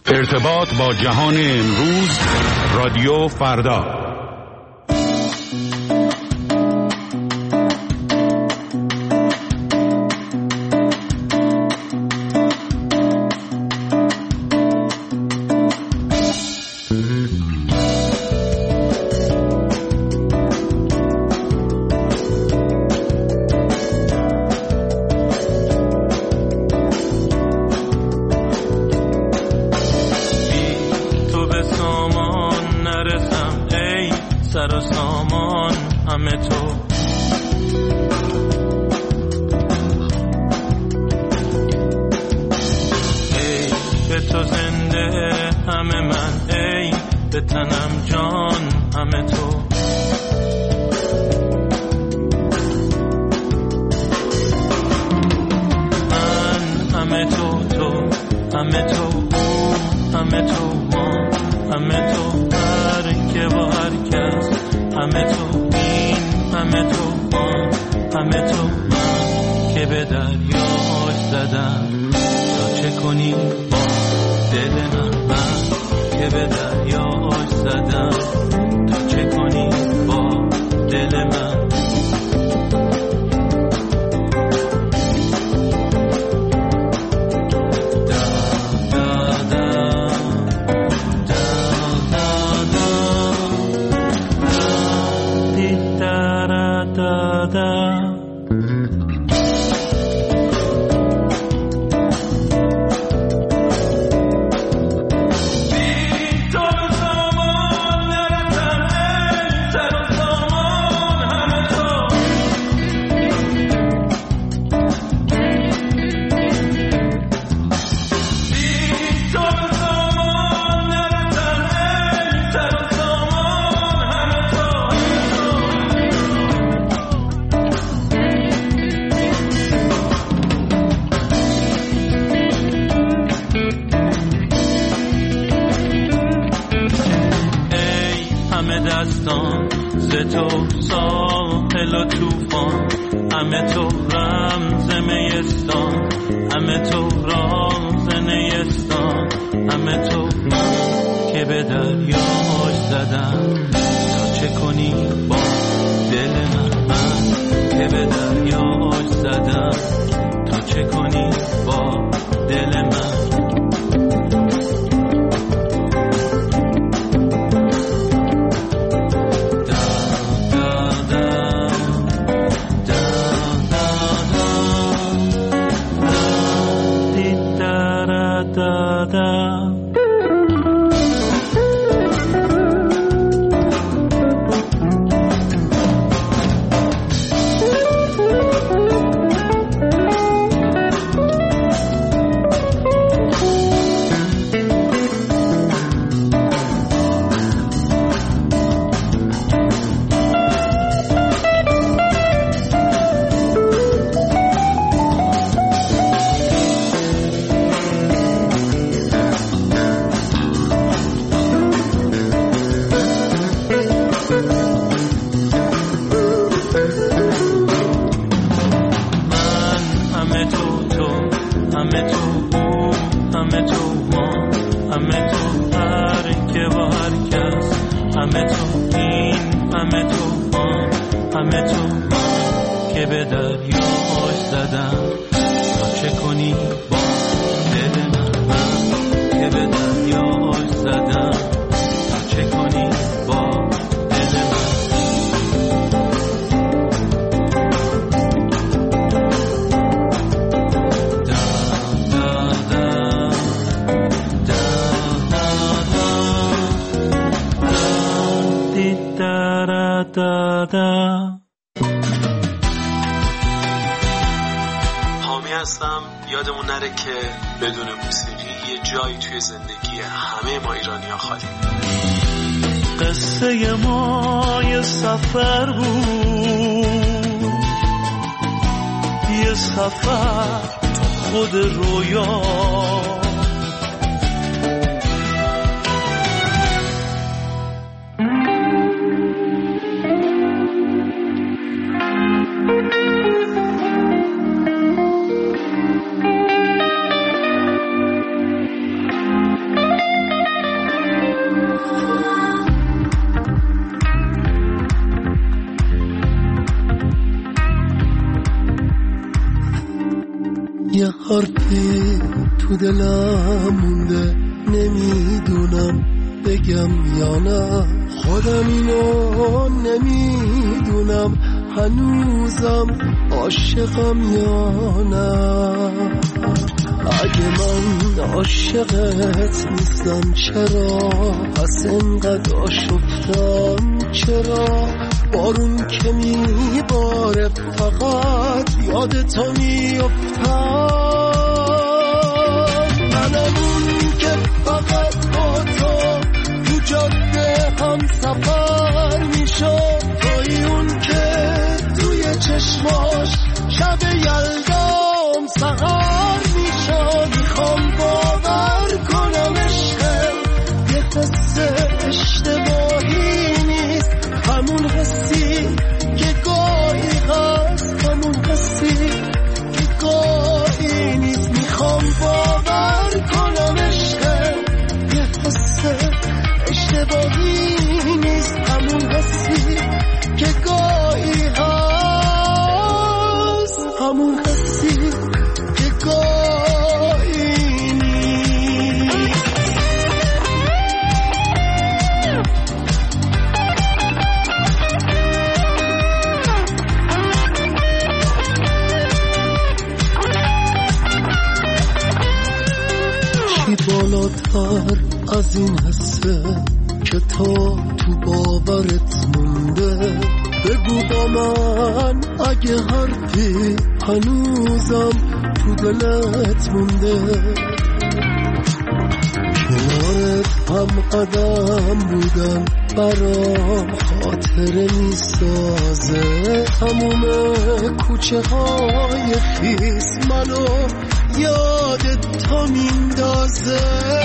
ارتباط با جهان امروز، رادیو فردا. حامی هستم. یادمون نره که بدون موسیقی یه جایی توی زندگی همه ما ایرانی‌ها خالی. قصه ما یه سفر بود، یه سفر تو خود رویا، حرفی تو دلم مونده نمیدونم بگم یا نه خودم اینو نمیدونم هنوزم عاشقم یا نه اگه من عاشقت نیستم چرا پس انقدر آشفتم چرا بارون که میباره فقط یاد تو میافتم منم اون که فقط با تو جاده هم سفر میشم توی اون که توی چشماش شب یلدام سهر میشم میخوام باور کنم عشقم یه قصه اشتباهی نیست همون حسی که گاهی هست همون حسی که گاهی نیست میخوام باور کنم عشقم یه قصه اشتباهی نیست همون حسی که گاهی هست همون حسی که گاهی نیست چی بالاتر از این حسه که تو باورت مونده بگو با من اگه حرفی هنوزم تو دلت مونده کنارت هم قدم بودم برام خاطره میسازه تموم کوچه های خیس منو یاد تو میندازه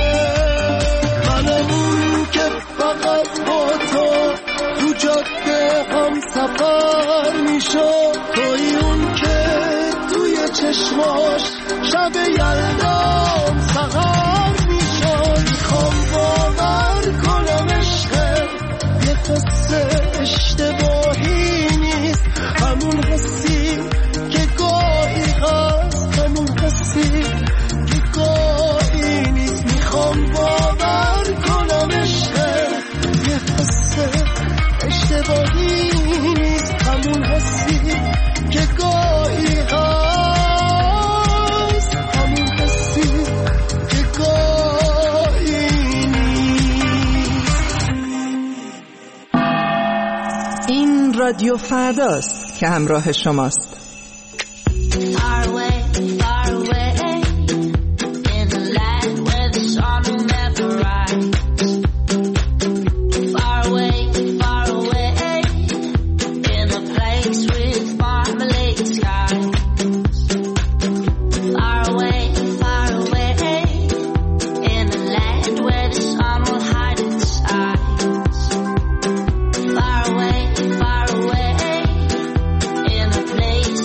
منم اون که فقط با تو جاده هم سفر میشم توی اون که توی چشماش شب یلدام سهر میشم میخوام باور کنم عشقم یه قصه اشتباهی نیست همون حسی که گاهی هست همون حسی که گاهی نیست میخوام باور کنم عشقم یه قصه اشتباهی نیست همون حسی که گاهی هست همون حسی که گاهی نیست این رادیو فرداست که همراه شماست Far away in a place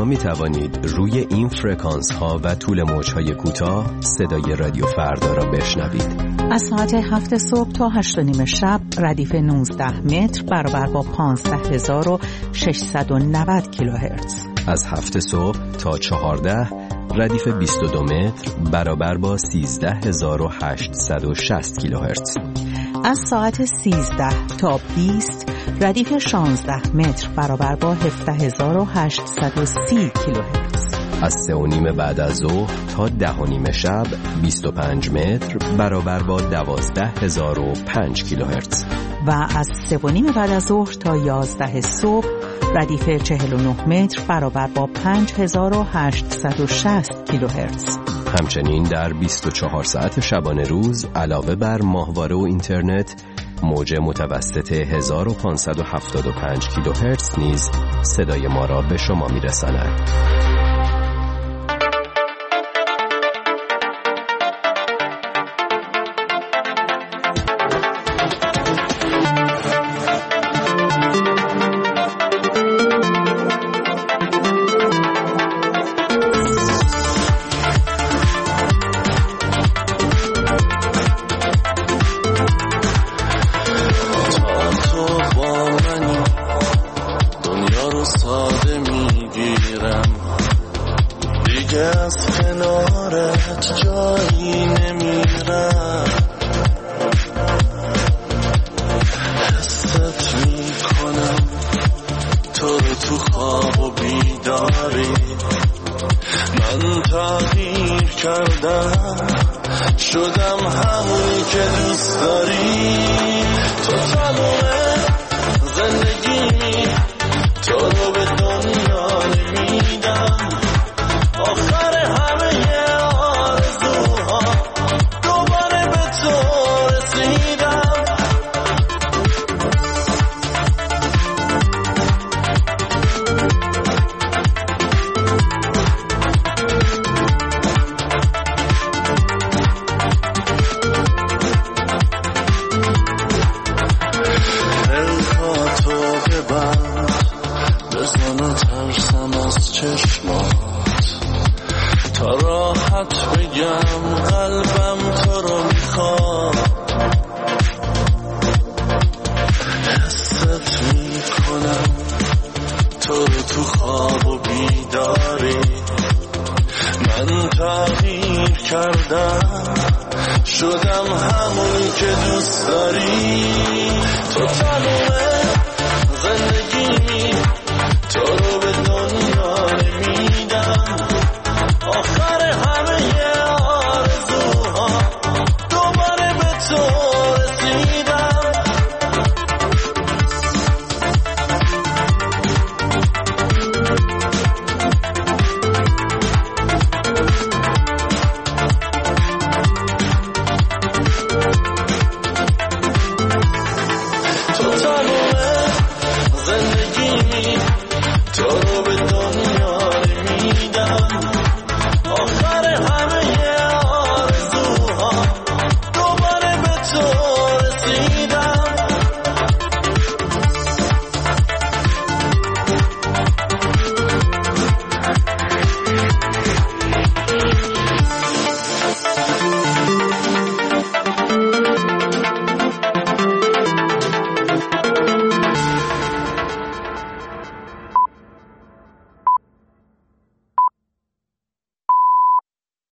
می توانید روی این فرکانس ها و طول موج های کوتاه صدای رادیو فردا را بشنوید. از ساعت 7 صبح تا 8:30 شب ردیف 19 متر برابر با 15690 کیلوهرتز. از 7 صبح تا 14 ردیف 22 متر برابر با 13860 کیلوهرتز. از ساعت 13 تا 20 ردیف 16 متر برابر با 17830 کیلوهرتز. از 3:30 بعد از ظهر تا 10:30 شب 25 متر برابر با 12005 کیلوهرتز. و از 3:30 بعد از ظهر تا 11 صبح ردیف 49 متر برابر با 5860 کیلوهرتز. همچنین در 24 ساعت شبانه روز علاوه بر ماهواره و اینترنت، موج متوسط 1575 کیلوهرتز نیز صدای ما را به شما میرساند. شدم همونی که دوست داری، تو تمومه زندگی، تو رو به دنیا نمیدم، آخر همه آرزوها دوباره به تو رسیدم. تا راحت بگم قلبم تو رو میخواد، حست میکنم تو رو تو خواب و بیداری، من تغییر کردم شدم همونی که دوست داری، تو تمومه زندگی